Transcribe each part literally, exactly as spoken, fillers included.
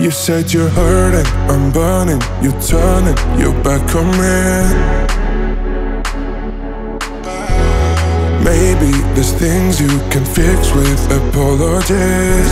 You said you're hurting, I'm burning, you're turning, you're back on me. Maybe there's things you can fix with apologies.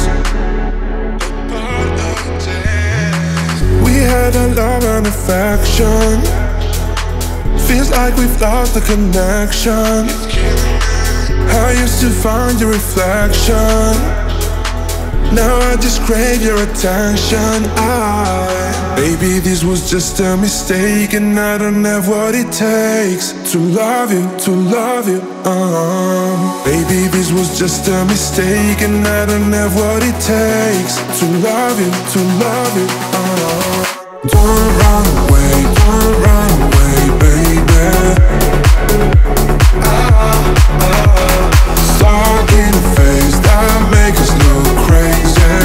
We had a love and affection. Feels like we've lost the connection. I used to find your reflection. Now I just crave your attention. I, Baby, this was just a mistake, and I don't have what it takes to love you, to love you. uh. Baby, this was just a mistake, and I don't have what it takes to love you, to love you. uh. Don't run away, don't run away, baby. Sock in the face that make us look crazy.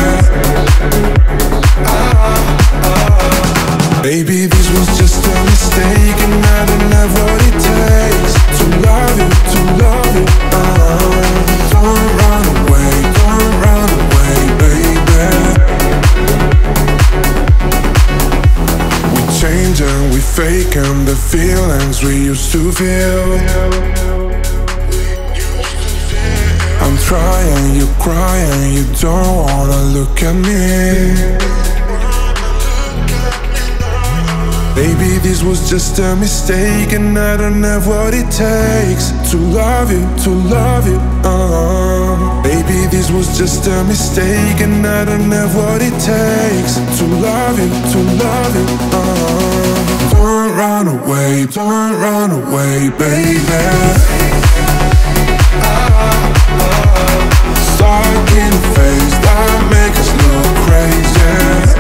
Baby, this was just a mistake, and I don't have what it takes to love you, to love you. uh, Don't run away, don't run away, baby. We change and we fake, and the feelings we used to feel. I'm trying, you're crying, you don't wanna look at me. Baby, this was just a mistake, and I don't have what it takes to love you, to love you. uh. Baby, this was just a mistake, and I don't have what it takes to love you, to love you. uh. Don't run away, don't run away, baby. Sock in the face that make us look crazy.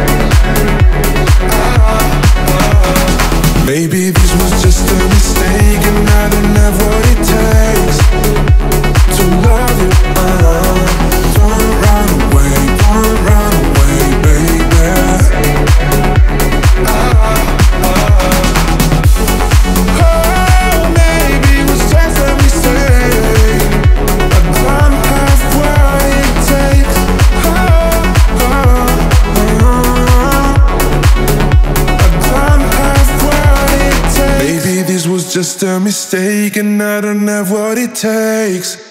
Maybe this was just a mistake, and I don't have what it takes to love you. uh. Don't run away, don't run away, baby. Oh, maybe it was just a mistake. I don't have what it takes. Oh, oh, oh. I don't have what it takes. Maybe this was just a mistake, and I don't have what it takes.